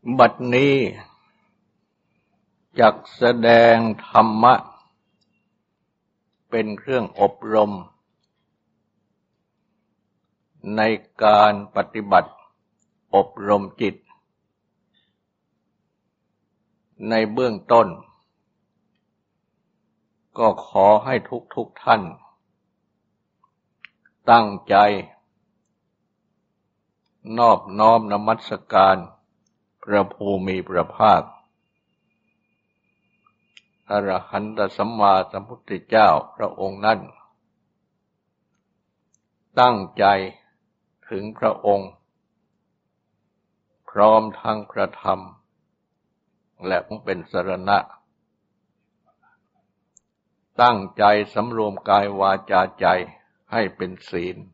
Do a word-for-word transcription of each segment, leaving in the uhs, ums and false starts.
บัดนี้จักแสดงธรรมะเป็นเครื่องอบรมในการปฏิบัติอบรมจิตในเบื้องต้นก็ขอให้ทุกทุกท่านตั้งใจนอบน้อมนมัสการพระภูมิพระภาคอรหันตสัมมาสัมพุทธเจ้าพระองค์นั้นตั้งใจถึงพระองค์พร้อมทั้งพระธรรมและเป็นสรณะตั้งใจสำรวมกายวาจาใจให้เป็นศีล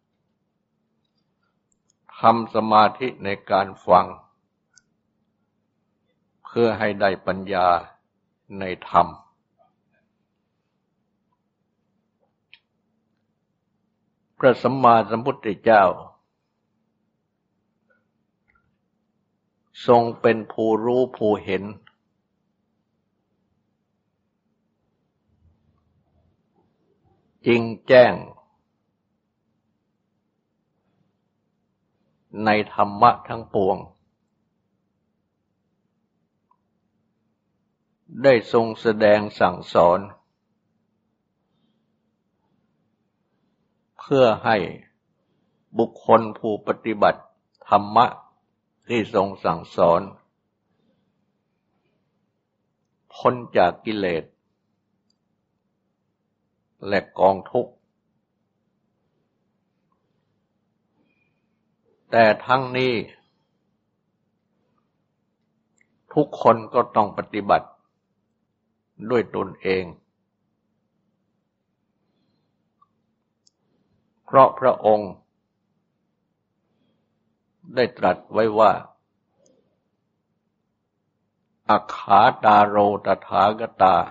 ทำสมาธิในการฟังเพื่อให้ได้ปัญญาในธรรมพระสัมมาสัมพุทธเจ้าทรงเป็นผู้รู้ผู้เห็นจริงแจ้งในธรรมะทั้งปวงได้ทรงแสดงสั่งสอนเพื่อให้บุคคลผู้ปฏิบัติธรรมะที่ทรงสั่งสอนพ้นจากกิเลสและกองทุกข์แต่ทั้งนี้ทุกคนก็ต้องปฏิบัติด้วยตนเองเพราะพระองค์ได้ตรัสไว้ว่าอัคขาตาโรตถาคตา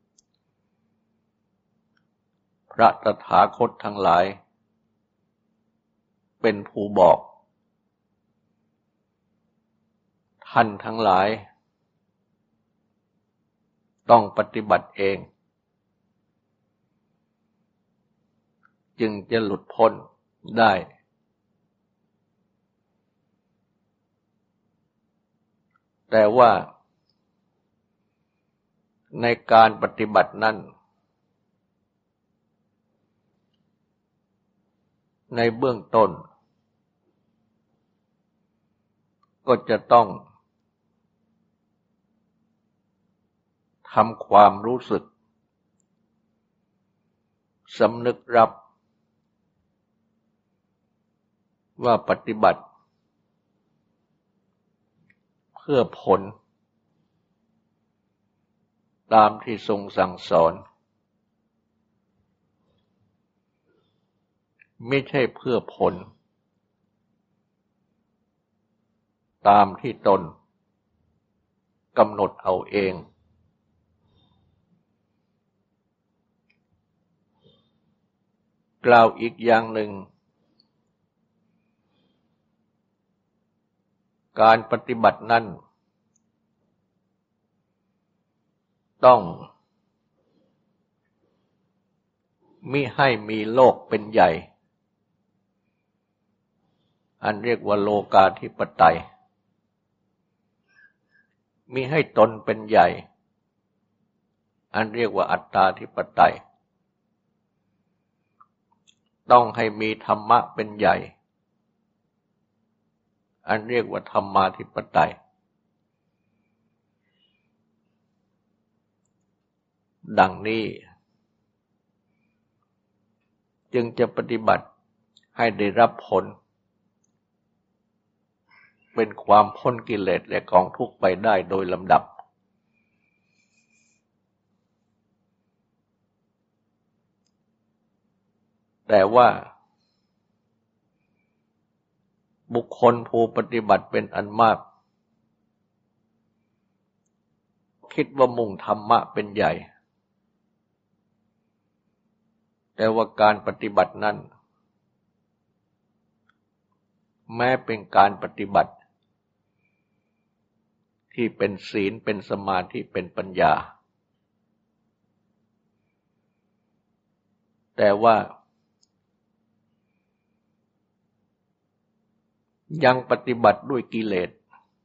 พระตถาคตทั้งหลายเป็นผู้บอกท่านทั้งหลายต้องปฏิบัติเองจึงจะหลุดพ้นได้แต่ว่าในการปฏิบัตินั้นในเบื้องต้นก็จะต้องทำความรู้สึกสำนึกรับว่าปฏิบัติเพื่อผลตามที่ทรงสั่งสอนไม่ใช่เพื่อผลตามที่ตนกำหนดเอาเองกล่าวอีกอย่างหนึ่งการปฏิบัตินั้นต้องมิให้มีโลกเป็นใหญ่อันเรียกว่าโลกาธิปไตยมิให้ตนเป็นใหญ่อันเรียกว่าอัตตาธิปไตยต้องให้มีธรรมะเป็นใหญ่อันเรียกว่าธรรมาธิปไตยดังนี้จึงจะปฏิบัติให้ได้รับผลเป็นความพ้นกิเลสและกองทุกข์ไปได้โดยลำดับแต่ว่าบุคคลผู้ปฏิบัติเป็นอันมากคิดว่ามุ่งธรรมะเป็นใหญ่แต่ว่าการปฏิบัตินั้นแม้เป็นการปฏิบัติที่เป็นศีลเป็นสมาธิเป็นปัญญาแต่ว่ายังปฏิบัติด้วยกิเลส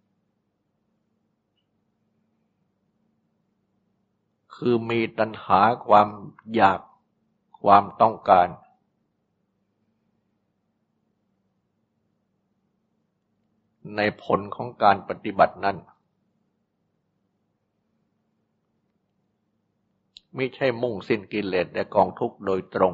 คือมีตัณหาความอยากความต้องการในผลของการปฏิบัตินั้นไม่ใช่มุ่งสิ้นกิเลสและกองทุกข์โดยตรง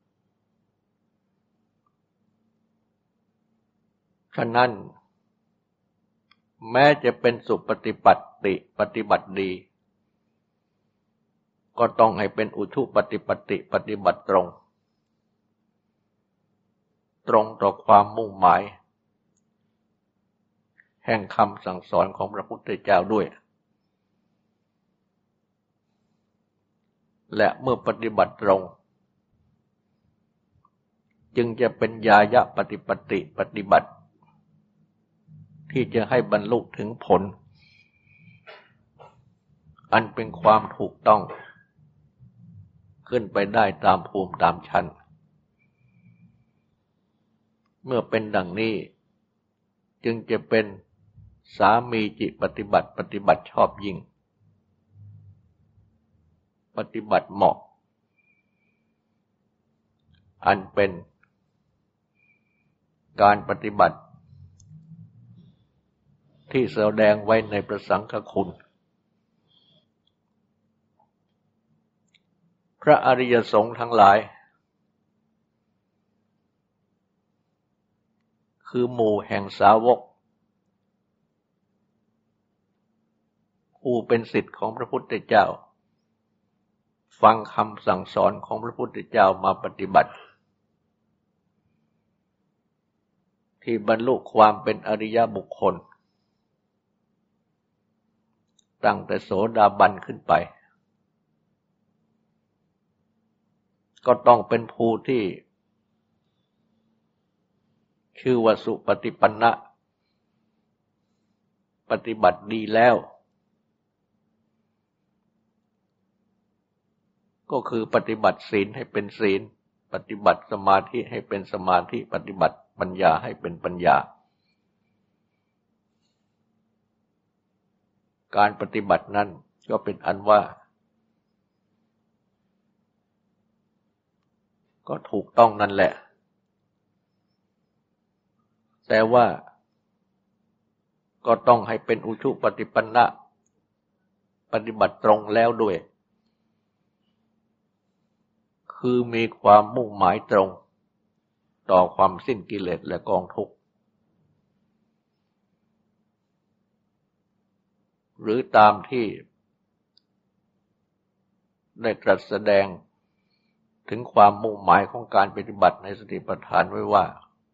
ฉะนั้นแม้จะเป็นสุปฏิปัตติปฏิบัติดีก็ต้องให้เป็นอุชุปฏิปัตติปฏิบัติตรงตรงต่อความมุ่งหมายแห่งคำสั่งสอนของพระพุทธเจ้าด้วยและเมื่อปฏิบัติตรงจึงจะเป็นญายะปฏิปติปฏิบัติที่จะให้บรรลุถึงผลอันเป็นความถูกต้องขึ้นไปได้ตามภูมิตามชั้นเมื่อเป็นดังนี้จึงจะเป็นสามีจิปฏิบัติปฏิบัติชอบยิ่งปฏิบัติเหมาะอันเป็นการปฏิบัติที่แสดงไว้ในพระสังฆคุณพระอริยสงฆ์ทั้งหลายคือหมู่แห่งสาวกผู้เป็นศิษย์ของพระพุทธเจ้าฟังคำสั่งสอนของพระพุทธเจ้ามาปฏิบัติที่บรรลุความเป็นอริยบุคคลตั้งแต่โสดาบันขึ้นไปก็ต้องเป็นผู้ที่ชื่อว่าสุปฏิปันนะปฏิบัติดีแล้วก็คือปฏิบัติศีลให้เป็นศีลปฏิบัติสมาธิให้เป็นสมาธิปฏิบัติปัญญาให้เป็นปัญญาการปฏิบัตินั้นก็เป็นอันว่าก็ถูกต้องนั่นแหละแต่ว่าก็ต้องให้เป็นอุชุปฏิปันนะปฏิบัติตรงแล้วด้วยคือมีความมุ่งหมายตรงต่อความสิ้นกิเลสและกองทุกข์หรือตามที่ได้ตรัสแสดงถึงความมุ่งหมายของการปฏิบัติในสติปัฏฐานไว้ว่า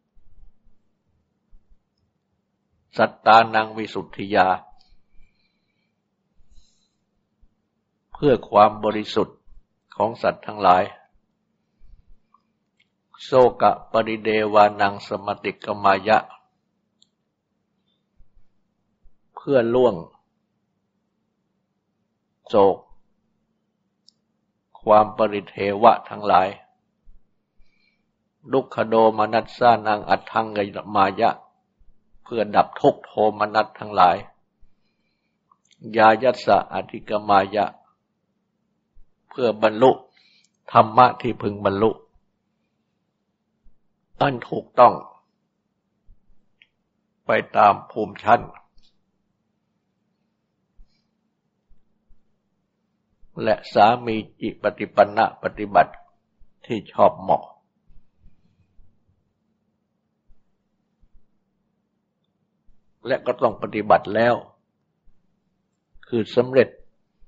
สัตตานังวิสุทธิยาเพื่อความบริสุทธิ์ของสัตว์ทั้งหลายโสกะปริเดวานังสมติกมายะเพื่อล่วงโศกความปริเทวะทั้งหลายดุขโดมนัสสานังอัตถังกมายะเพื่อดับทุกข์โทมนัสทั้งหลายญายัสสะอธิกมายะเพื่อบรรลุธรรมะที่พึงบรรลุอันถูกต้องไปตามภูมิชั้นและสามีจิปฏิปันนะปฏิบัติที่ชอบเหมาะและก็ต้องปฏิบัติแล้วคือสำเร็จ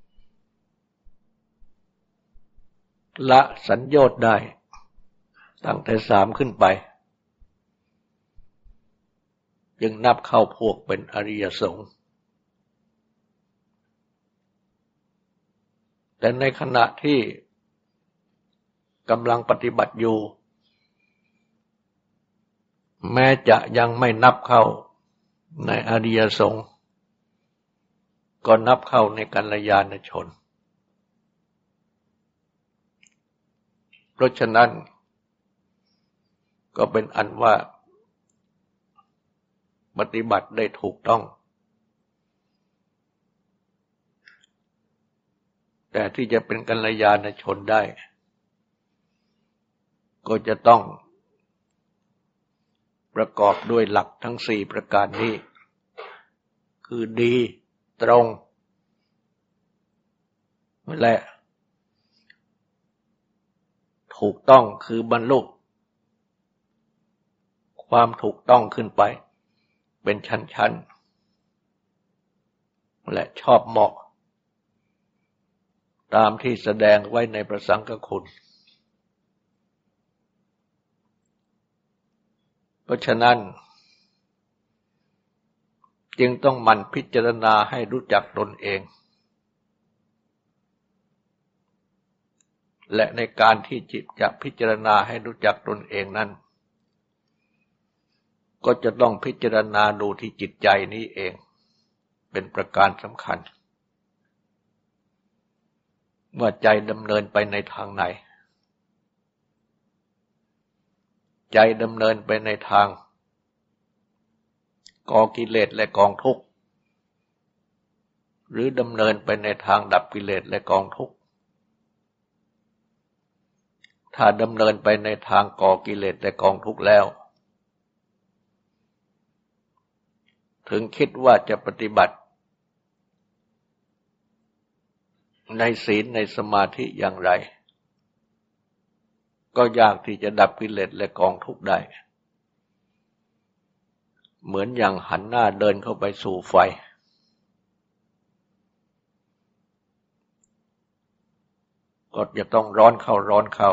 ละสัญโยชน์ได้ตั้งแต่สามขึ้นไปจึงนับเข้าพวกเป็นอริยสงฆ์แต่ในขณะที่กำลังปฏิบัติอยู่แม้จะยังไม่นับเข้าในอริยสงฆ์ก็นับเข้าในกัลยาณชนเพราะฉะนั้นก็เป็นอันว่าปฏิบัติได้ถูกต้องแต่ที่จะเป็นกัลยาณชนได้ก็จะต้องประกอบด้วยหลักทั้งสี่ประการนี้คือดีตรงและถูกต้องคือบรรลุความถูกต้องขึ้นไปเป็นชั้นๆและชอบเหมาะตามที่แสดงไว้ในพระสังฆคุณเพราะฉะนั้นจึงต้องหมั่นพิจารณาให้รู้จักตนเองและในการที่จิตจะพิจารณาให้รู้จักตนเองนั้นก็จะต้องพิจารณาดูที่จิตใจนี้เองเป็นประการสำคัญว่าใจดำเนินไปในทางไหนใจดำเนินไปในทางก่อกิเลสและกองทุกข์หรือดำเนินไปในทางดับกิเลสและกองทุกข์ถ้าดำเนินไปในทางก่อกิเลสและกองทุกข์แล้วถึงคิดว่าจะปฏิบัติในศีลในสมาธิอย่างไรก็ยากที่จะดับกิเลสและกองทุกข์ได้เหมือนอย่างหันหน้าเดินเข้าไปสู่ไฟก็จะต้องร้อนเข้าร้อนเข้า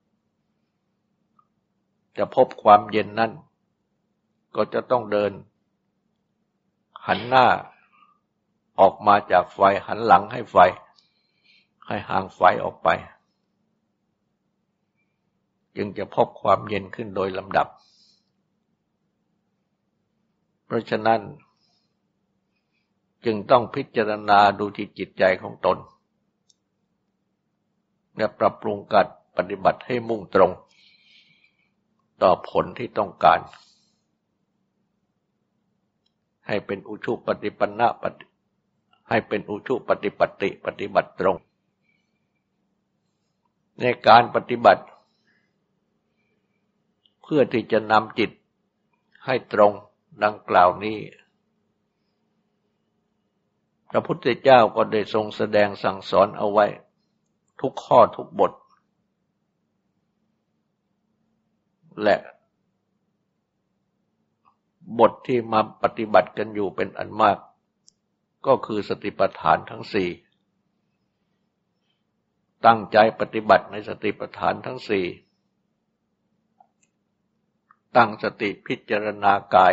จะพบความเย็นนั้นก็จะต้องเดินหันหน้าออกมาจากไฟหันหลังให้ไฟให้ห่างไฟออกไปจึงจะพบความเย็นขึ้นโดยลำดับเพราะฉะนั้นจึงต้องพิจารณาดูที่จิตใจของตนและปรับปรุงการปฏิบัติให้มุ่งตรงต่อผลที่ต้องการให้เป็นอุชุปฏิปันนะให้เป็นอุชุปฏิปัตติปฏิบัติตรงในการปฏิบัติเพื่อที่จะนำจิตให้ตรงดังกล่าวนี้พระพุทธเจ้าก็ได้ทรงแสดงสั่งสอนเอาไว้ทุกข้อทุกบทและบทที่มาปฏิบัติกันอยู่เป็นอันมากก็คือสติปัฏฐานทั้งสี่ตั้งใจปฏิบัติในสติปัฏฐานทั้งสี่ตั้งสติพิจารณากาย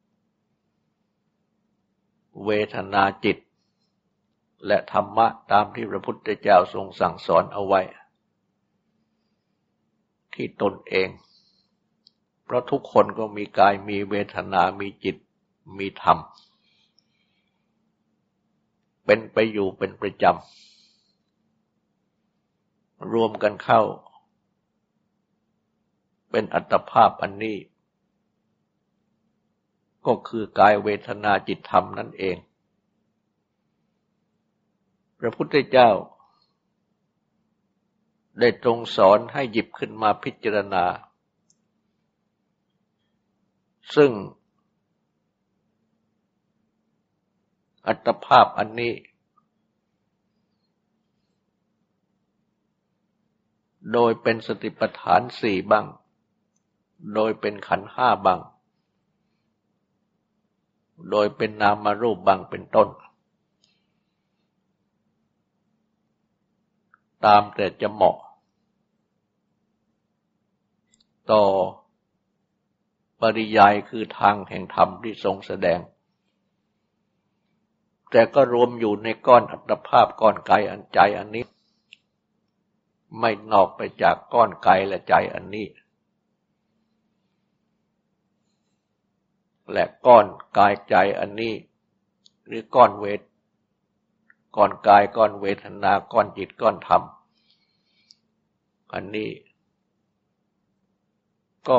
เวทนาจิตและธรรมะตามที่พระพุทธเจ้าทรงสั่งสอนเอาไว้ที่ตนเองเพราะทุกคนก็มีกายมีเวทนามีจิตมีธรรมเป็นไปอยู่เป็นประจำรวมกันเข้าเป็นอัตภาพอันนี้ก็คือกายเวทนาจิตธรรมนั่นเองพระพุทธเจ้าได้ทรงสอนให้หยิบขึ้นมาพิจารณาซึ่งอัตภาพอันนี้โดยเป็นสติปัฏฐานสี่บ้างโดยเป็นขันธ์ห้าบ้างโดยเป็นนามรูปบ้างเป็นต้นตามแต่จะเหมาะต่อปริยายคือทางแห่งธรรมที่ทรงแสดงแต่ก็รวมอยู่ในก้อนอัตภาพก้อนกายอันใจอันนี้ไม่นอกไปจากก้อนกายและใจอันนี้และก้อนกายใจอันนี้หรือก้อนเวทก้อนกายก้อนเวทนาก้อนจิตก้อนธรรมอันนี้ก็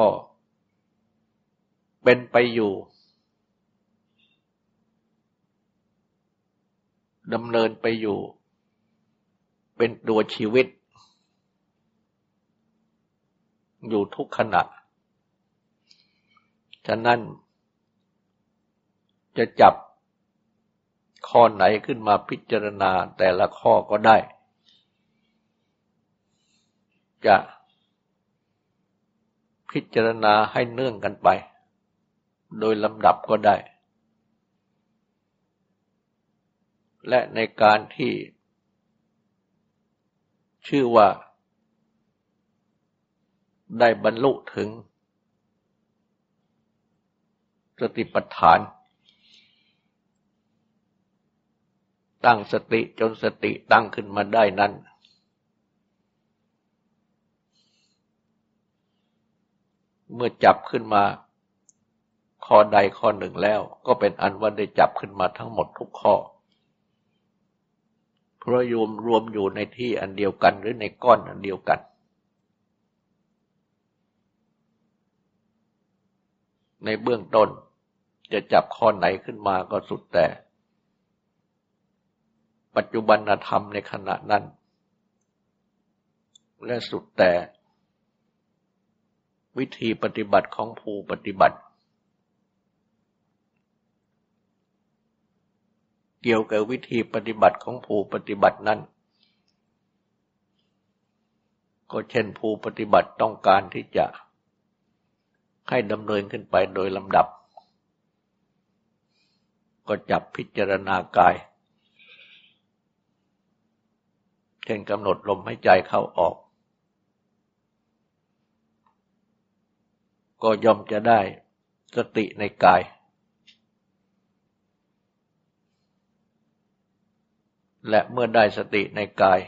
เป็นไปอยู่ดำเนินไปอยู่เป็นตัวชีวิตอยู่ทุกขณะฉะนั้นจะจับข้อไหนขึ้นมาพิจารณาแต่ละข้อก็ได้จะพิจารณาให้เนื่องกันไปโดยลำดับก็ได้และในการที่ชื่อว่าได้บรรลุถึงสติปัฏฐานตั้งสติจนสติตั้งขึ้นมาได้นั้นเมื่อจับขึ้นมาข้อใดข้อหนึ่งแล้วก็เป็นอันว่าได้จับขึ้นมาทั้งหมดทุกข้อเพราะรวมรวมอยู่ในที่อันเดียวกันหรือในก้อนอันเดียวกันในเบื้องต้นจะจับข้อไหนขึ้นมาก็สุดแต่ปัจจุบันธรรมในขณะนั้นและสุดแต่วิธีปฏิบัติของผู้ปฏิบัติเกี่ยวกับวิธีปฏิบัติของผู้ปฏิบัตินั้นก็เช่นผู้ปฏิบัติต้องการที่จะให้ดำเนินขึ้นไปโดยลำดับก็จับพิจารณากายเช่นกำหนดลมหายใจเข้าออกก็ย่อมจะได้สติในกายและเมื่อได้สติในกาย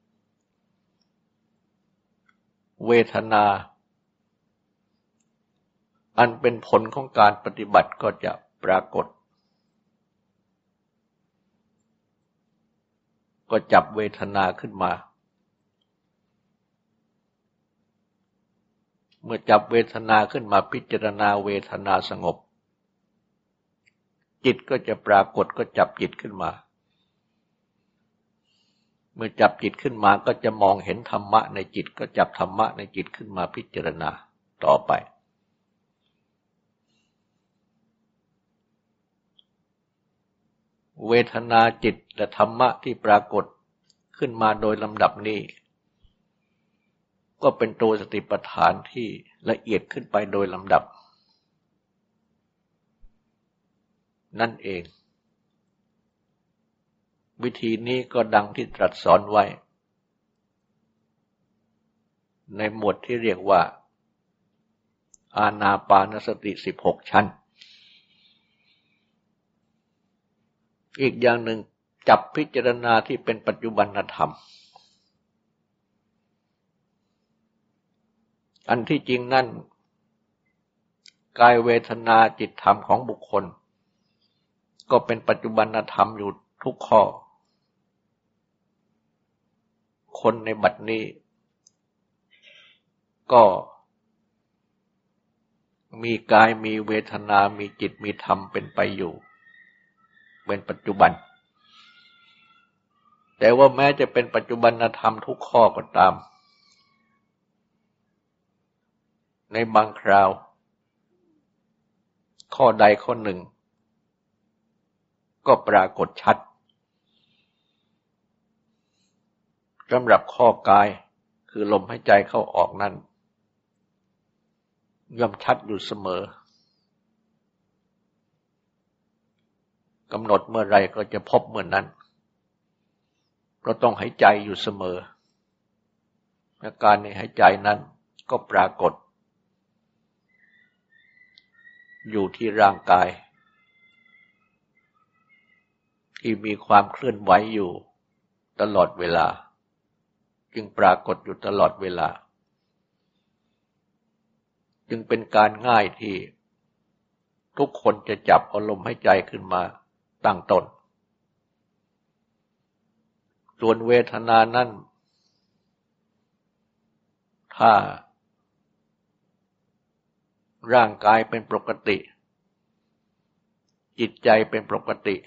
เวทนาอันเป็นผลของการปฏิบัติก็จะปรากฏก็จับเวทนาขึ้นมาเมื่อจับเวทนาขึ้นมาพิจารณาเวทนาสงบจิตก็จะปรากฏก็จับจิตขึ้นมาเมื่อจับจิตขึ้นมาก็จะมองเห็นธรรมะในจิตก็จับธรรมะในจิตขึ้นมาพิจารณาต่อไปเวทนาจิตและธรรมะที่ปรากฏขึ้นมาโดยลำดับนี้ก็เป็นตัวสติปัฏฐานที่ละเอียดขึ้นไปโดยลำดับนั่นเองวิธีนี้ก็ดังที่ตรัสสอนไว้ในหมวดที่เรียกว่าอานาปานสติสิบหกชั้นอีกอย่างหนึ่งจับพิจารณาที่เป็นปัจจุบันธรรมอันที่จริงนั่นกายเวทนาจิตธรรมของบุคคลก็เป็นปัจจุบันธรรมอยู่ทุกข้อคนในบัดนี้ก็มีกายมีเวทนามีจิตมีธรรมเป็นไปอยู่เป็นปัจจุบันแต่ว่าแม้จะเป็นปัจจุบันธรรมทุกข้อก็ตามในบางคราวข้อใดข้อหนึ่งก็ปรากฏชัดสำหรับข้อกายคือลมหายใจเข้าออกนั้นย่อมชัดอยู่เสมอกำหนดเมื่อไรก็จะพบเมื่อนั้นก็ต้องหายใจอยู่เสมออาการในหายใจนั้นก็ปรากฏอยู่ที่ร่างกายที่มีความเคลื่อนไหวอยู่ตลอดเวลาจึงปรากฏอยู่ตลอดเวลาจึงเป็นการง่ายที่ทุกคนจะจับเอาลมหายใจขึ้นมาตั้งต้นส่วนเวทนานั้นถ้าร่างกายเป็นปกติจิตใจเป็นปกติ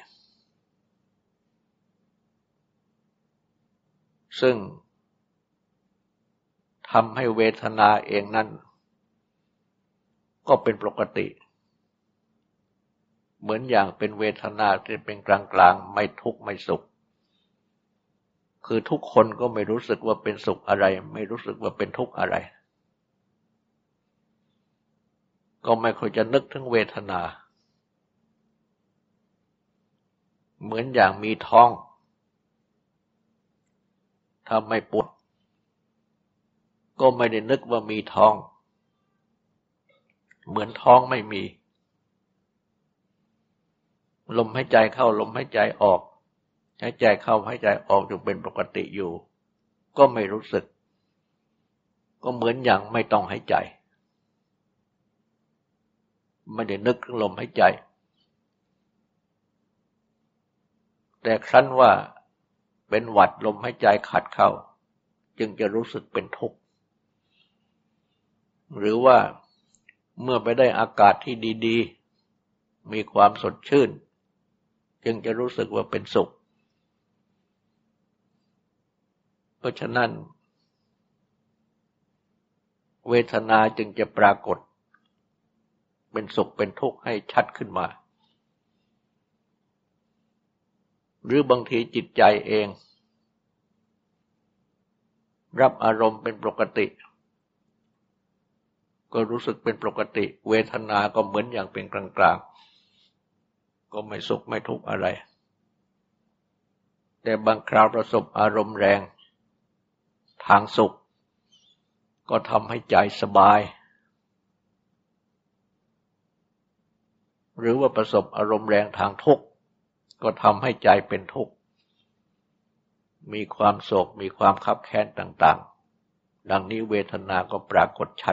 ซึ่งทำให้เวทนาเองนั้นก็เป็นปกติเหมือนอย่างเป็นเวทนาที่เป็นกลางๆไม่ทุกข์ไม่สุขคือทุกคนก็ไม่รู้สึกว่าเป็นสุขอะไรไม่รู้สึกว่าเป็นทุกข์อะไรก็ไม่ค่อยจะนึกถึงเวทนาเหมือนอย่างมีท้องถ้าไม่ปวดก็ไม่ได้นึกว่ามีท้องเหมือนท้องไม่มีลมหายใจเข้าลมหายใจออกหายใจเข้าหายใจออกอยู่เป็นปกติอยู่ก็ไม่รู้สึกก็เหมือนอย่างไม่ต้องหายใจไม่ได้นึกถึงลมหายใจแต่ครั้นว่าเป็นหวัดลมหายใจขัดเข้าจึงจะรู้สึกเป็นทุกข์หรือว่าเมื่อไปได้อากาศที่ดีๆมีความสดชื่นจึงจะรู้สึกว่าเป็นสุขเพราะฉะนั้นเวทนาจึงจะปรากฏเป็นสุขเป็นทุกข์ให้ชัดขึ้นมาหรือบางทีจิตใจเองรับอารมณ์เป็นปกติก็รู้สึกเป็นปกติเวทนาก็เหมือนอย่างเป็นกลางๆก็ไม่สุขไม่ทุกข์อะไรแต่บางคราวประสบอารมณ์แรงทางสุขก็ทำให้ใจสบายหรือว่าประสบอารมณ์แรงทางทุกข์ก็ทำให้ใจเป็นทุกข์มีความโศกมีความคับแค้นต่างๆดังนี้เวทนาก็ปรากฏชัด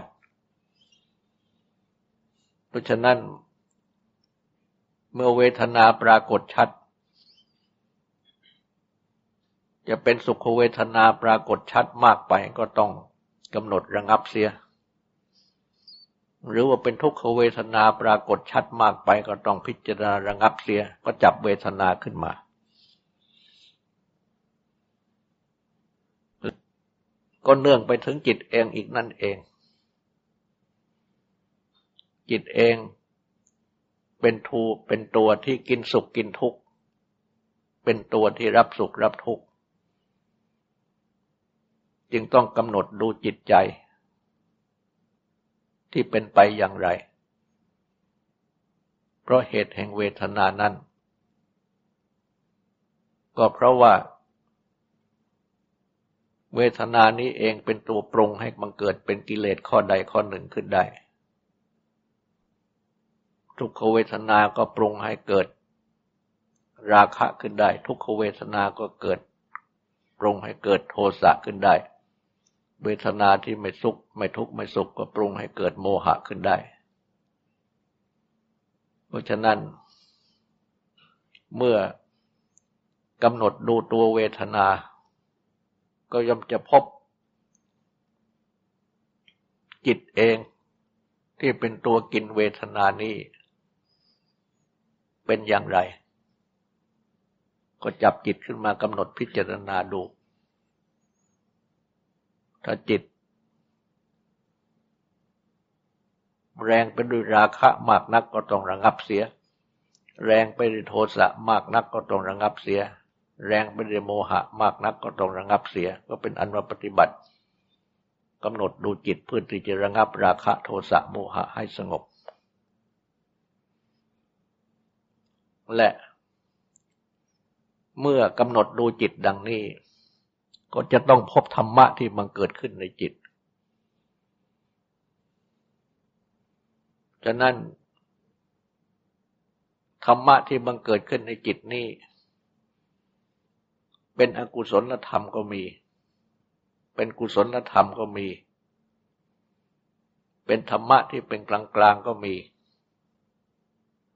เพราะฉะนั้นเมื่อเวทนาปรากฏชัดจะเป็นสุขเวทนาปรากฏชัดมากไปก็ต้องกำหนดระงับเสียหรือว่าเป็นทุกขเวทนาปรากฏชัดมากไปก็ต้องพิจารณาระงับเสียก็จับเวทนาขึ้นมาก็เนื่องไปถึงจิตเองอีกนั่นเองจิตเองเป็นทูเป็นตัวที่กินสุขกินทุกข์เป็นตัวที่รับสุขรับทุกข์จึงต้องกำหนดดูจิตใจที่เป็นไปอย่างไรเพราะเหตุแห่งเวทนานั้นก็เพราะว่าเวทนานี้เองเป็นตัวปรุงให้บังเกิดเป็นกิเลสข้อใดข้อหนึ่งขึ้นได้ทุกขเวทนาก็ปรุงให้เกิดราคะขึ้นได้ทุกขเวทนาก็เกิดปรุงให้เกิดโทสะขึ้นได้เวทนาที่ไม่สุขไม่ทุกข์ไม่สุขก็ปรุงให้เกิดโมหะขึ้นได้เพราะฉะนั้นเมื่อกำหนดดูตัวเวทนาก็ย่อมจะพบจิตเองที่เป็นตัวกินเวทนานี้เป็นอย่างไรก็จับจิตขึ้นมากำหนดพิจารณาดูถ้าจิตแรงไปด้วยราคะมากนักก็ต้องระงับเสียแรงไปด้วยโทสะมากนักก็ต้องระงับเสียแรงไปด้วยโมหะมากนักก็ต้องระงับเสียก็เป็นอันว่าปฏิบัติกำหนดดูจิตเพื่อที่จะระงับราคะโทสะโมหะให้สงบและเมื่อกำหนดดูจิตดังนี้ก็จะต้องพบธรรมะที่มันเกิดขึ้นในจิตฉะนั้นธรรมะที่บังเกิดขึ้นในจิตนี้เป็นอกุศลธรรมก็มีเป็นกุศลธรรมก็มีเป็นธรรมะที่เป็นกลางๆก็มี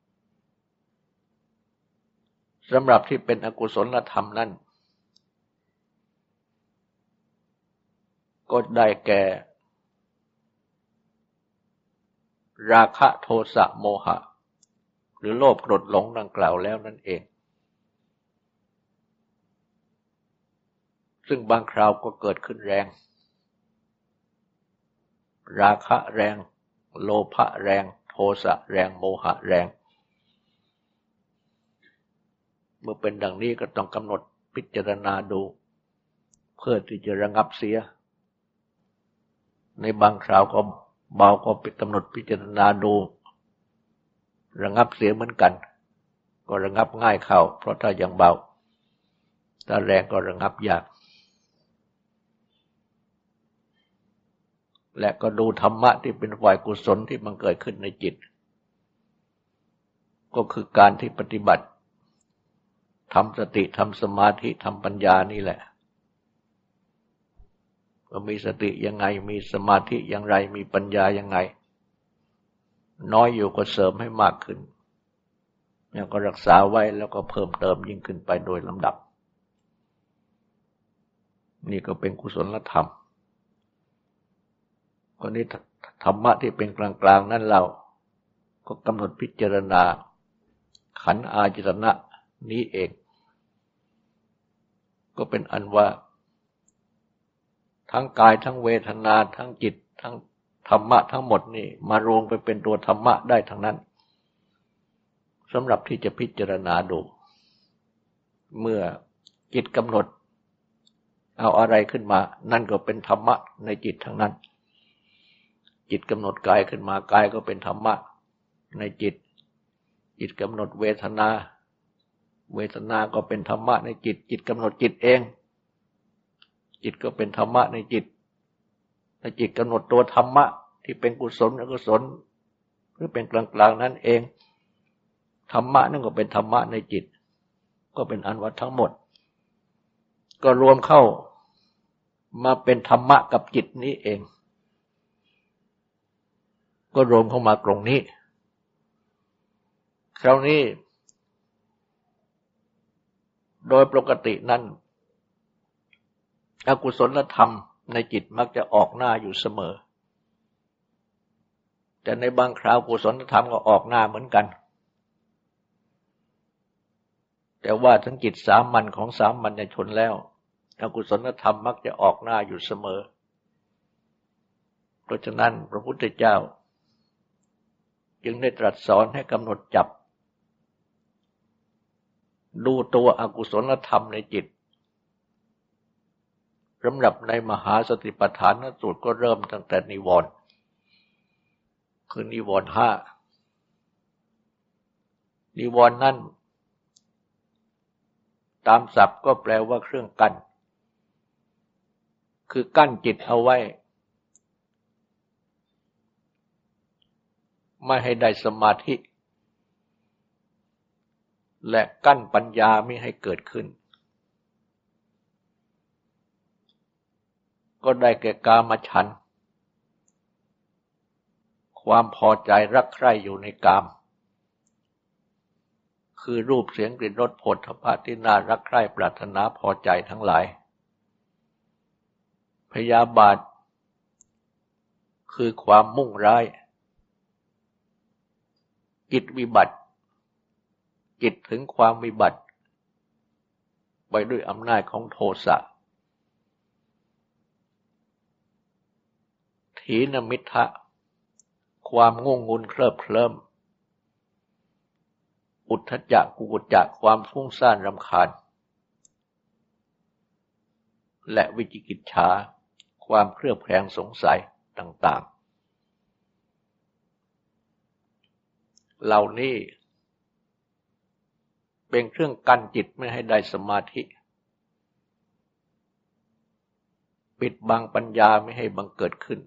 สำหรับที่เป็นอกุศลธรรมนั้นก็ได้แก่ราคะโทสะโมหะหรือโลภโกรธหลงดังกล่าวแล้วนั่นเองซึ่งบางคราวก็เกิดขึ้นแรงราคะแรงโลภะแรงโทสะแรงโมหะแรงเมื่อเป็นดังนี้ก็ต้องกำหนดพิจารณาดูเพื่อที่จะระงับเสียในบางคราวก็เบาก็กำหนดพิจารณาดูระงับเสียเหมือนกันก็ระงับง่ายเข้าเพราะถ้ายังเบาถ้าแรงก็ระงับยากและก็ดูธรรมะที่เป็นฝ่ายกุศลที่มันเกิดขึ้นในจิตก็คือการที่ปฏิบัติทำสติทำสมาธิทำปัญญานี่แหละว่ามีสติยังไงมีสมาธิอย่างไรมีปัญญายังไงน้อยอยู่ก็เสริมให้มากขึ้นแล้วก็รักษาไว้แล้วก็เพิ่มเติมยิ่งขึ้นไปโดยลำดับนี่ก็เป็นกุศลธรรมก็นี้ธรรมะที่เป็นกลางๆนั้นเราก็กำหนดพิจารณาขันธ์อายตนะนี้เองก็เป็นอันว่าทั้งกายทั้งเวทนาทั้งจิตทั้งธรรมะทั้งหมดนี่มารวมไปเป็นตัวธรรมะได้ทั้งนั้นสำหรับที่จะพิจารณาดูเมื่อจิตกำหนดเอาอะไรขึ้นมานั่นก็เป็นธรรมะในจิตทั้งนั้นจิตกำหนดกายขึ้นมากายก็เป็นธรรมะในจิตจิตกำหนดเวทนาเวทนาก็เป็นธรรมะในจิตจิตกำหนดจิตเองจิตก็เป็นธรรมะในจิตถ้าจิตกำหนดตัวธรรมะที่เป็นกุศลอกุศลหรือเป็นกลางๆนั้นเองธรรมะนั่นก็เป็นธรรมะในจิตก็เป็นอันว่าทั้งหมดก็รวมเข้ามาเป็นธรรมะกับจิตนี้เองก็รวมเข้ามาตรงนี้คราวนี้โดยปกตินั้นอกุศลธรรมในจิตมักจะออกหน้าอยู่เสมอแต่ในบางคราวกุศลธรรมก็ออกหน้าเหมือนกันแต่ว่าทั้งจิตสามัญของสามัญชนแล้วอกุศลธรรมมักจะออกหน้าอยู่เสมอเพราะฉะนั้นพระพุทธเจ้าจึงได้ตรัสสอนให้กำหนดจับดูตัวอกุศลธรรมในจิตสำหรับในมหาสติปัฏฐานสูตรก็เริ่มตั้งแต่นิวรณ์คือนิวรณ์ห้านิวรณ์นั่นตามศัพท์ก็แปลว่าเครื่องกั้นคือกั้นจิตเอาไว้ไม่ให้ได้สมาธิและกั้นปัญญาไม่ให้เกิดขึ้นก็ได้แก่กามฉันท์ความพอใจรักใคร่อยู่ในกามคือรูปเสียงกลิ่นรสโผฏฐัพพะที่น่ารักใคร่ปรารถนาพอใจทั้งหลายพยาบาทคือความมุ่งร้ายจิตวิบัติจิตถึงความวิบัติไปด้วยอำนาจของโทสะถีนมิทธะความง่วงงุนเคลิบเคลิ้มอุทธัจจะกุกุจจะความฟุ้งซ่านรำคาญและวิจิกิจฉาความเครือบแคลงสงสัยต่างๆเหล่านี้เป็นเครื่องกั้นจิตไม่ให้ได้สมาธิปิดบังปัญญาไม่ให้บังเกิดขึ้น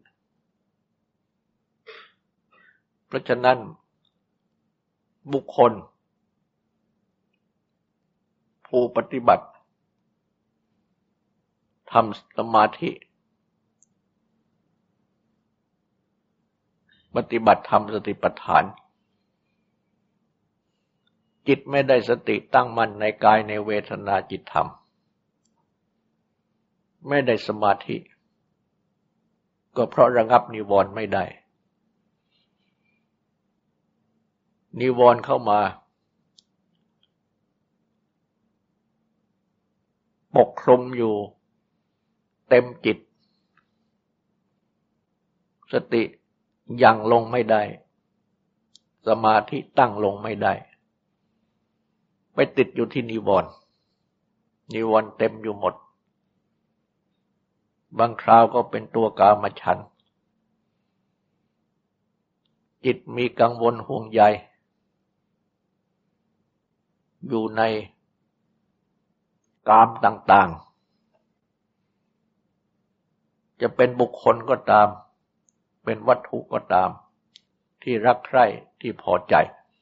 เพราะฉะนั้นบุคคลผู้ปฏิบัติทำสมาธิปฏิบัติทำสติปัฏฐานจิตไม่ได้สติตั้งมั่นในกายในเวทนาจิตธรรมไม่ได้สมาธิก็เพราะระงับนิวรณ์ไม่ได้นิวรณ์เข้ามาปกคลุมอยู่เต็มจิตสติยังลงไม่ได้สมาธิตั้งลงไม่ได้ไปติดอยู่ที่นิวรณ์นิวรณ์เต็มอยู่หมดบางคราวก็เป็นตัวกามฉันท์จิตมีกังวลห่วงใยอยู่ในกามต่างๆจะเป็นบุคคลก็ตามเป็นวัตถุก็ตามที่รักใคร่ที่พอใจ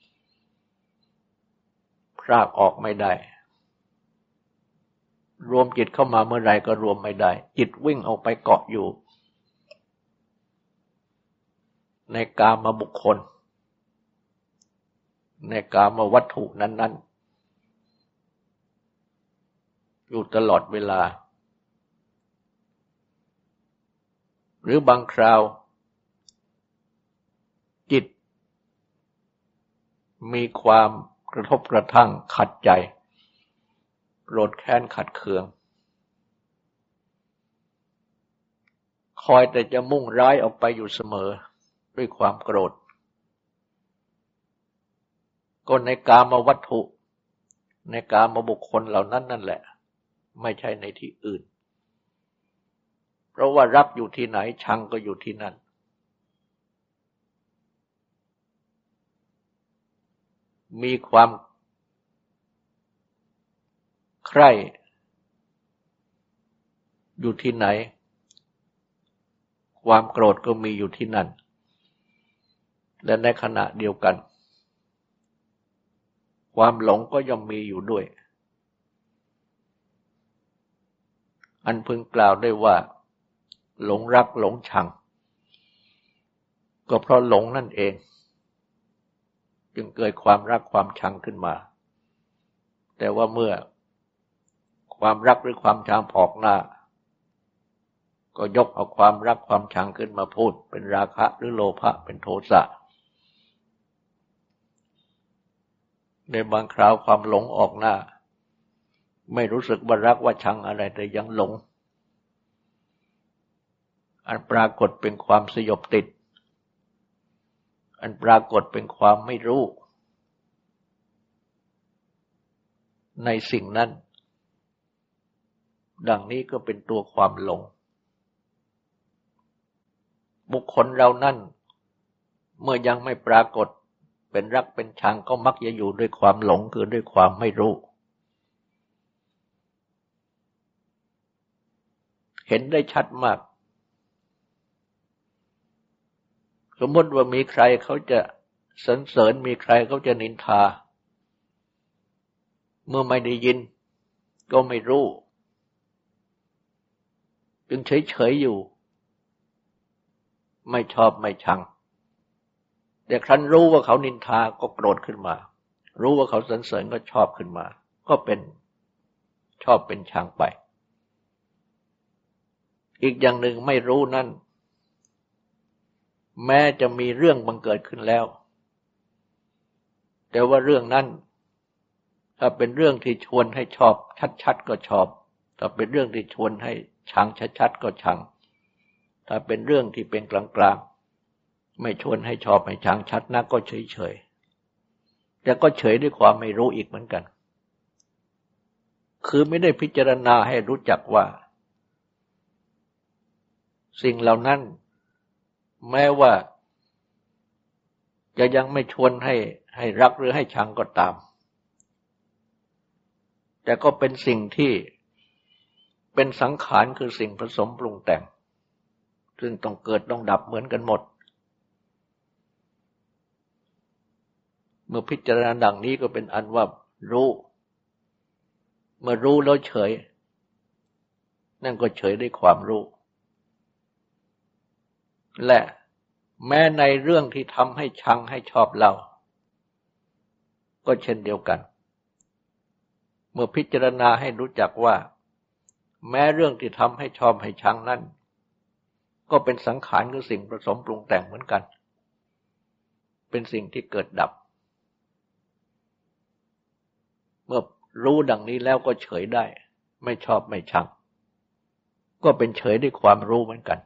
พรากออกไม่ได้รวมจิตเข้ามาเมื่อไรก็รวมไม่ได้จิตวิ่งออกไปเกาะอยู่ในกามบุคคลในกามวัตถุนั้นๆอยู่ตลอดเวลาหรือบางคราวจิตมีความกระทบกระทั่งขัดใจโกรธแค้นขัดเคืองคอยแต่จะมุ่งร้ายออกไปอยู่เสมอด้วยความโกรธก็ในกามวัตถุในกามบุคคลเหล่านั้นนั่นแหละไม่ใช่ในที่อื่นเพราะว่ารักอยู่ที่ไหนชังก็อยู่ที่นั่นมีความใคร่อยู่ที่ไหนความโกรธก็มีอยู่ที่นั่นและในขณะเดียวกันความหลงก็ย่อมมีอยู่ด้วยอันพึงกล่าวได้ว่าหลงรักหลงชังก็เพราะหลงนั่นเองจึงเกิดความรักความชังขึ้นมาแต่ว่าเมื่อความรักหรือความชังออกหน้าก็ยกเอาความรักความชังขึ้นมาพูดเป็นราคะหรือโลภะเป็นโทสะในบางคราวความหลงออกหน้าไม่รู้สึกว่ารักว่าชังอะไรแต่ยังหลงอันปรากฏเป็นความสยบติดอันปรากฏเป็นความไม่รู้ในสิ่งนั้นดังนี้ก็เป็นตัวความหลงบุคคลเรานั้นเมื่อยังไม่ปรากฏเป็นรักเป็นชังก็มักจะอยู่ด้วยความหลงคือด้วยความไม่รู้เห็นได้ชัดมากสมมติว่ามีใครเขาจะสรรเสริญมีใครเขาจะนินทาเมื่อไม่ได้ยินก็ไม่รู้จึงเฉยๆอยู่ไม่ชอบไม่ชังแต่ครั้นรู้ว่าเขานินทาก็โกรธขึ้นมารู้ว่าเขาสรรเสริญก็ชอบขึ้นมาก็เป็นชอบเป็นชังไปอีกอย่างหนึ่งไม่รู้นั่นแม้จะมีเรื่องบังเกิดขึ้นแล้วแต่ว่าเรื่องนั้นถ้าเป็นเรื่องที่ชวนให้ชอบชัดๆก็ชอบถ้าเป็นเรื่องที่ชวนให้ชังชัดๆก็ชังถ้าเป็นเรื่องที่เป็นกลางๆไม่ชวนให้ชอบให้ชังชัดนักก็เฉยๆแต่ก็เฉยด้วยความไม่รู้อีกเหมือนกันคือไม่ได้พิจารณาให้รู้จักว่าสิ่งเหล่านั้นแม้ว่าจะยังไม่ชวนให้ให้รักหรือให้ชังก็ตามแต่ก็เป็นสิ่งที่เป็นสังขารคือสิ่งผสมปรุงแต่งซึ่งต้องเกิดต้องดับเหมือนกันหมดเมื่อพิจารณาดังนี้ก็เป็นอันว่ารู้เมื่อรู้แล้วเฉยนั่นก็เฉยด้วยความรู้และแม้ในเรื่องที่ทำให้ชังให้ชอบเราก็เช่นเดียวกันเมื่อพิจารณาให้รู้จักว่าแม้เรื่องที่ทำให้ชอบให้ชังนั้นก็เป็นสังขารคือสิ่งผสมปรุงแต่งเหมือนกันเป็นสิ่งที่เกิดดับเมื่อรู้ดังนี้แล้วก็เฉยได้ไม่ชอบไม่ชังก็เป็นเฉยด้วยความรู้เหมือนกัน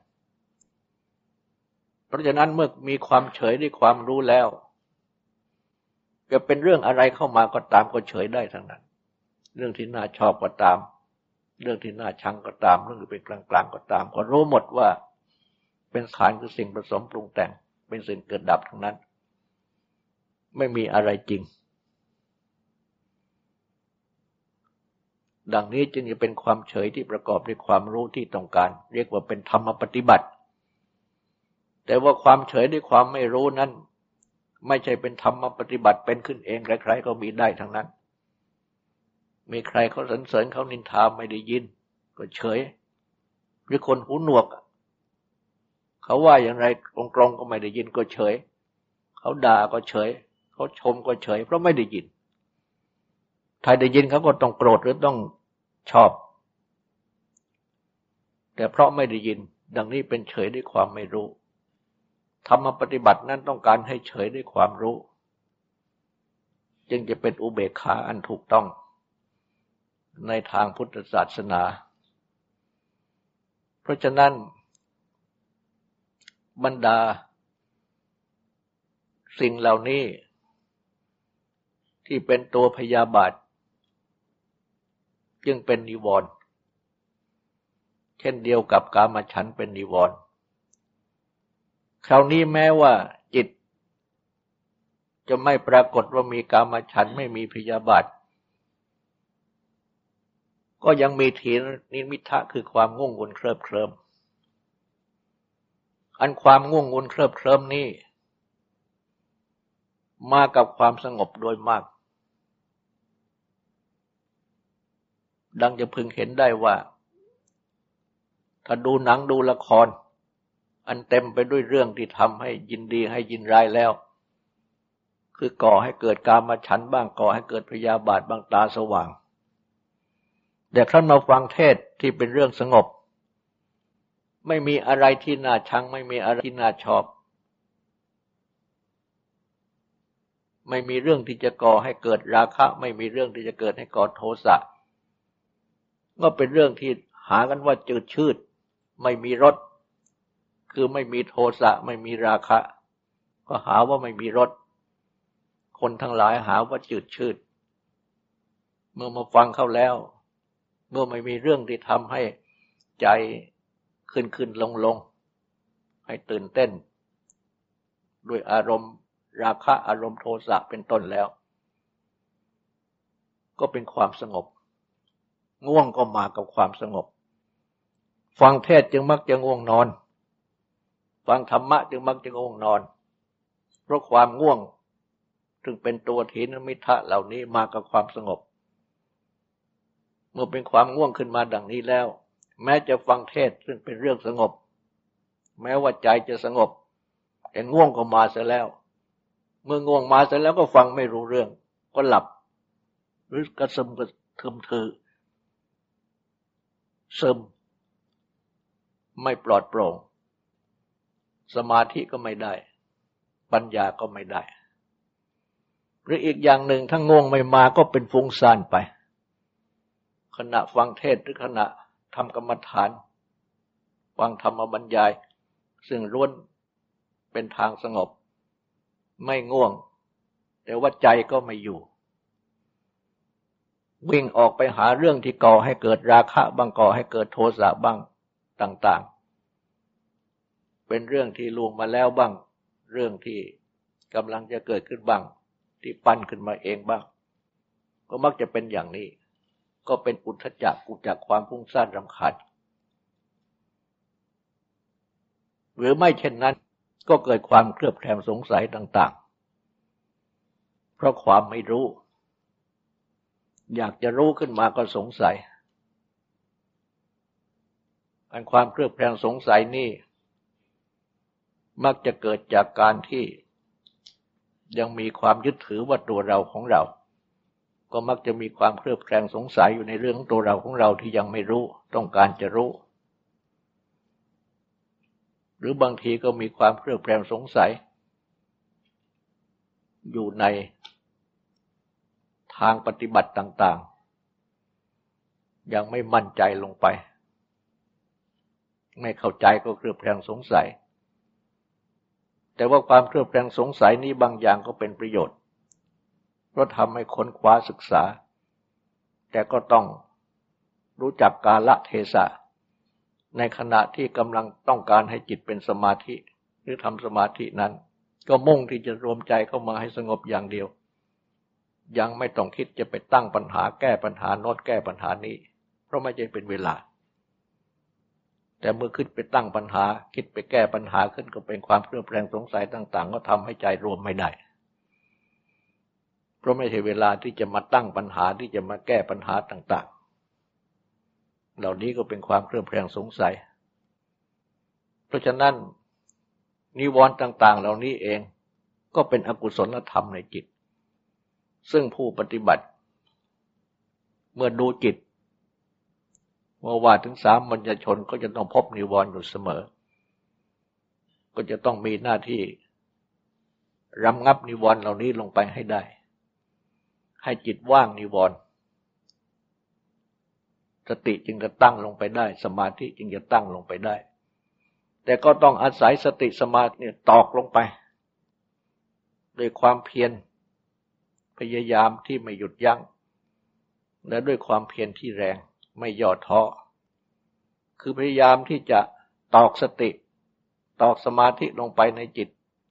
เพราะฉะนั้นเมื่อมีความเฉยด้วยความรู้แล้วจะเป็นเรื่องอะไรเข้ามาก็ตามก็เฉยได้ทั้งนั้นเรื่องที่น่าชอบก็ตามเรื่องที่น่าชังก็ตามเรื่องที่เป็นกลางๆก็ตามก็รู้หมดว่าเป็นสังขารคือสิ่งผสมปรุงแต่งเป็นสิ่งเกิดดับทั้งนั้นไม่มีอะไรจริงดังนี้จึงจะเป็นความเฉยที่ประกอบด้วยความรู้ที่ต้องการเรียกว่าเป็นธรรมปฏิบัติแต่ว่าความเฉยด้วยความไม่รู้นั้นไม่ใช่เป็นธรรมปฏิบัติเป็นขึ้นเองใครๆก็มีได้ทั้งนั้นมีใครเขาสรรเสริญเขานินทาไม่ได้ยินก็เฉยหรือคนหูหนวกเขาว่าอย่างไรตรงๆก็ไม่ได้ยินก็เฉยเขาด่าก็เฉยเขาชมก็เฉยเพราะไม่ได้ยินถ้าได้ยินเขาก็ต้องโกรธหรือต้องชอบแต่เพราะไม่ได้ยินดังนี้เป็นเฉยด้วยความไม่รู้ธรรมปฏิบัตินั้นต้องการให้เฉยด้วยความรู้จึงจะเป็นอุเบกขาอันถูกต้องในทางพุทธศาสนาเพราะฉะนั้นบรรดาสิ่งเหล่านี้ที่เป็นตัวพยาบาทจึงเป็นนิวรณ์เช่นเดียวกับกามฉันท์เป็นนิวรณ์คราวนี้แม้ว่าจิตจะไม่ปรากฏว่ามีกามฉันท์ไม่มีพยาบาทก็ยังมีถีนิมิทะคือความง่วงงุนเคลิบเคลิ้มอันความง่วงงุนเคลิบเคลิ้มนี้มากับความสงบโดยมากดังจะพึงเห็นได้ว่าถ้าดูหนังดูละครอันเต็มไปด้วยเรื่องที่ทำให้ยินดีให้ยินร้ายแล้วคือก่อให้เกิดกามฉันท์บ้างก่อให้เกิดพยาบาทบ้างตาสว่างแต่ครั้นมาฟังเทศที่เป็นเรื่องสงบไม่มีอะไรที่น่าชังไม่มีอะไรที่น่าชอบไม่มีเรื่องที่จะก่อให้เกิดราคะไม่มีเรื่องที่จะเกิดให้ก่อโทสะก็เป็นเรื่องที่หากันว่าจืดชืดไม่มีรสคือไม่มีโทสะไม่มีราคะก็หาว่าไม่มีรสคนทั้งหลายหาว่าจืดชืดเมื่อมาฟังเข้าแล้วเมื่อไม่มีเรื่องที่ทำให้ใจขึ้นขึ้นลงลงให้ตื่นเต้นด้วยอารมณ์ราคะอารมณ์โทสะเป็นต้นแล้วก็เป็นความสงบง่วงก็มากับความสงบฟังเทศจึงมักจะง่วงนอนฟังธรรมะจึงมักจะง่วงนอนเพราะความง่วงซึ่งเป็นตัวถีนมิทะเหล่านี้มากับความสงบเมื่อเป็นความง่วงขึ้นมาดังนี้แล้วแม้จะฟังเทศซึ่งเป็นเรื่องสงบแม้ว่าใจจะสงบแต่ง่วงก็มาเสียแล้วเมื่อง่วงมาเสร็จแล้วก็ฟังไม่รู้เรื่องก็หลับหรือกระซึมกระทึมถือซึมไม่ปลอดโปร่งสมาธิก็ไม่ได้ปัญญาก็ไม่ได้หรืออีกอย่างหนึ่งถ้าง่วงไม่มาก็เป็นฟุ้งซ่านไปขณะฟังเทศหรือขณะทำกรรมฐานฟังธรรมบรรยายซึ่งล้วนเป็นทางสงบไม่ง่วงแต่ว่าใจก็ไม่อยู่วิ่งออกไปหาเรื่องที่ก่อให้เกิดราคะบ้างก่อให้เกิดโทสะบ้างต่างๆเป็นเรื่องที่ล่วงมาแล้วบ้างเรื่องที่กำลังจะเกิดขึ้นบ้างที่ปั้นขึ้นมาเองบ้างก็มักจะเป็นอย่างนี้ก็เป็นอุทธัจจะกุจักความฟุ้งซ่านรำคาญหรือไม่เช่นนั้นก็เกิดความเคลือบแคลงสงสัยต่างๆเพราะความไม่รู้อยากจะรู้ขึ้นมาก็สงสัยอันความเคลือบแคลงสงสัยนี่มักจะเกิดจากการที่ยังมีความยึดถือว่าตัวเราของเราก็มักจะมีความเคลือบแคลงสงสัยอยู่ในเรื่องของตัวเราของเราที่ยังไม่รู้ต้องการจะรู้รือบางทีก็มีความเครือบแคลงสงสัยอยู่ในทางปฏิบัติต่างๆยังไม่มั่นใจลงไปไม่เข้าใจก็เครือบแคลงสงสัยแต่ว่าความเครือบแคลงสงสัยนี้บางอย่างก็เป็นประโยชน์เพราะทำให้ค้นคว้าศึกษาแต่ก็ต้องรู้จักกาลเทศะในขณะที่กำลังต้องการให้จิตเป็นสมาธิหรือทำสมาธินั้นก็มุ่งที่จะรวมใจเข้ามาให้สงบอย่างเดียวยังไม่ต้องคิดจะไปตั้งปัญหาแก้ปัญหาโน้นแก้ปัญหานี้เพราะไม่ใช่เป็นเวลาแต่เมื่อคิดไปตั้งปัญหาคิดไปแก้ปัญหาขึ้นก็เป็นความเครือบแคลงสงสัยต่างๆก็ทำให้ใจรวมไม่ได้เพราะไม่ใช่เวลาที่จะมาตั้งปัญหาที่จะมาแก้ปัญหาต่างๆเหล่านี้ก็เป็นความเครือบแคลงสงสัยเพราะฉะนั้นนิวรณ์ต่างๆเหล่านี้เองก็เป็นอกุศลธรรมในจิตซึ่งผู้ปฏิบัติเมื่อดูจิตเมื่อว่าถึงสามัญชนก็จะต้องพบนิวรณ์อยู่เสมอก็จะต้องมีหน้าที่รำงับนิวรณ์เหล่านี้ลงไปให้ได้ให้จิตว่างนิวรณ์สติจึงจะตั้งลงไปได้สมาธิจึงจะตั้งลงไปได้แต่ก็ต้องอาศัยสติสมาธิเนี่ยตอกลงไปด้วยความเพียรพยายามที่ไม่หยุดยั้งและด้วยความเพียรที่แรงไม่ย่อท้อคือพยายามที่จะตอกสติตอกสมาธิลงไปในจิต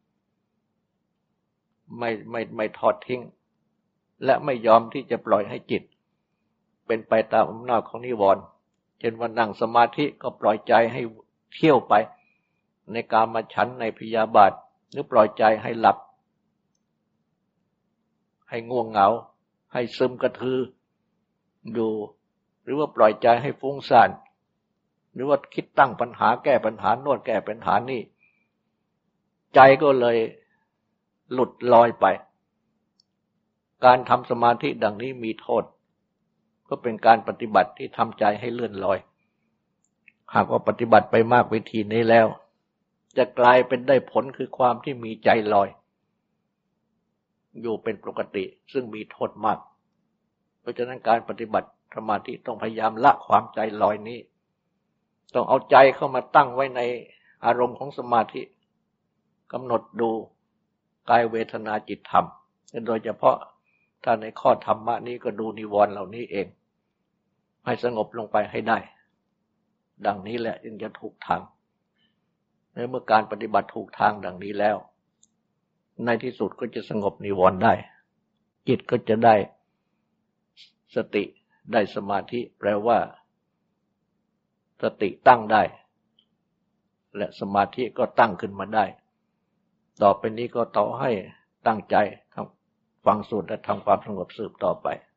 ไม่ไม่ไม่ทอดทิ้งและไม่ยอมที่จะปล่อยให้จิตเป็นไปตามอำนาจของนิวรณ์เช่นว่านั่งสมาธิก็ปล่อยใจให้เที่ยวไปในกามฉันท์ในพยาบาทหรือปล่อยใจให้หลับให้ง่วงเหงาให้ซึมกระทือดูหรือว่าปล่อยใจให้ฟุ้งซ่านหรือว่าคิดตั้งปัญหาแก้ปัญหาโน่นแก้ปัญหานี่ใจก็เลยหลุดลอยไปการทำสมาธิดังนี้มีโทษก็เป็นการปฏิบัติที่ทำใจให้เลื่อนลอยหากว่าปฏิบัติไปมากวิธีนี้แล้วจะกลายเป็นได้ผลคือความที่มีใจลอยอยู่เป็นปกติซึ่งมีโทษมากเพราะฉะนั้นการปฏิบัติสมาธิต้องพยายามละความใจลอยนี้ต้องเอาใจเข้ามาตั้งไว้ในอารมณ์ของสมาธิกำหนดดูกายเวทนาจิตธรรมโดยเฉพาะถ้าในข้อธรรมะนี้ก็ดูนิวรณ์เหล่านี้เองให้สงบลงไปให้ได้ดังนี้แหละจึงจะถูกทางในเมื่อการปฏิบัติถูกทางดังนี้แล้วในที่สุดก็จะสงบนิวรณ์ได้จิตก็จะได้สติได้สมาธิแปลว่าสติตั้งได้และสมาธิก็ตั้งขึ้นมาได้ต่อไปนี้ก็ต่อให้ตั้งใจฟังสูตรและทำความสงบสืบต่อไป